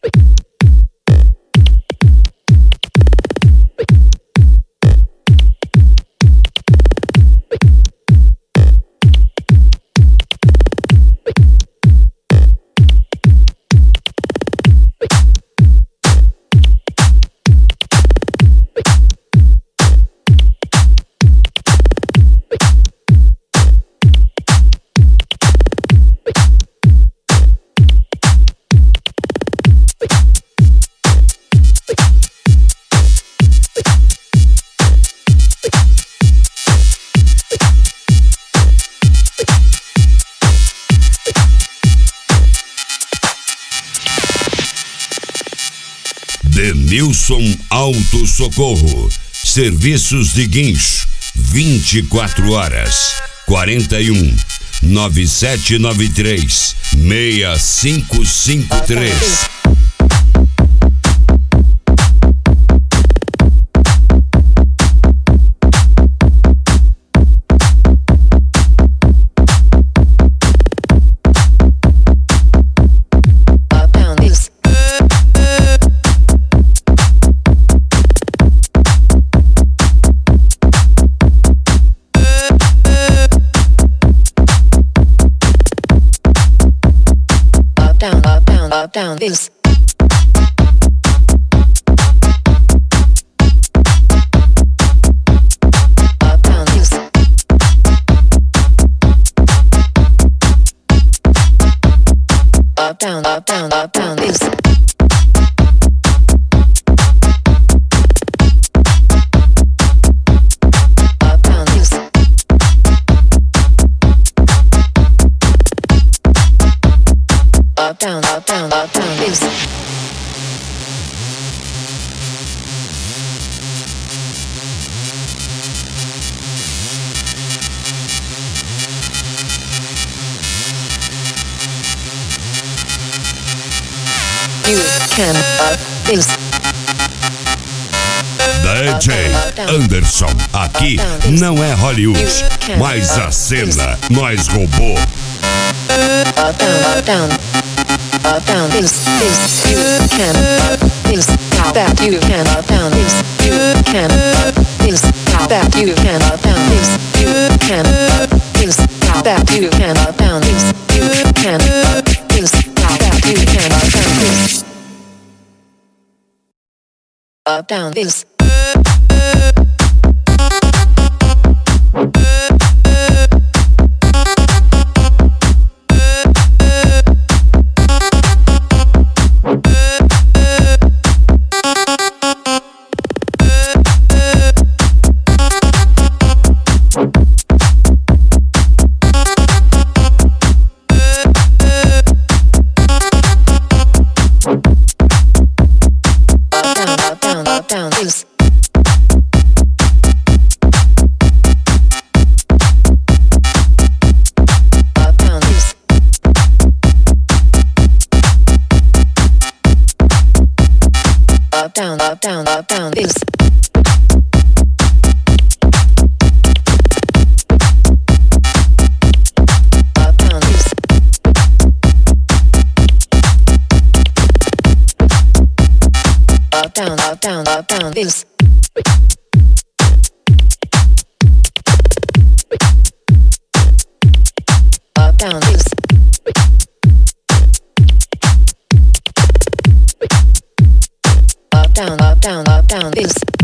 Denilson Auto Socorro. Serviços de guincho 24 horas 41 9793 6553. Up, down, this. Up, down, this. Up, down, up, down, up, down, this. Up, down, this. Up, down, up, down, up, down, this. You can up this. DJ Anderson, aqui não é Hollywood, mas a cena nós roubou. Up, down, up, down. Up, down, this, you can up this, that you can up, down, this, you can up this, that you can up, down, this, you can up this, that you can up, down, this, you can up this, that you can up, down, this. Up, down, this. Down, this. Up, down, this. Up, down, up, down, up, down, this. Up, down, this. Up, down, up, down, up, down, this. Up, down, this. Up, down, up, down, up, down, this.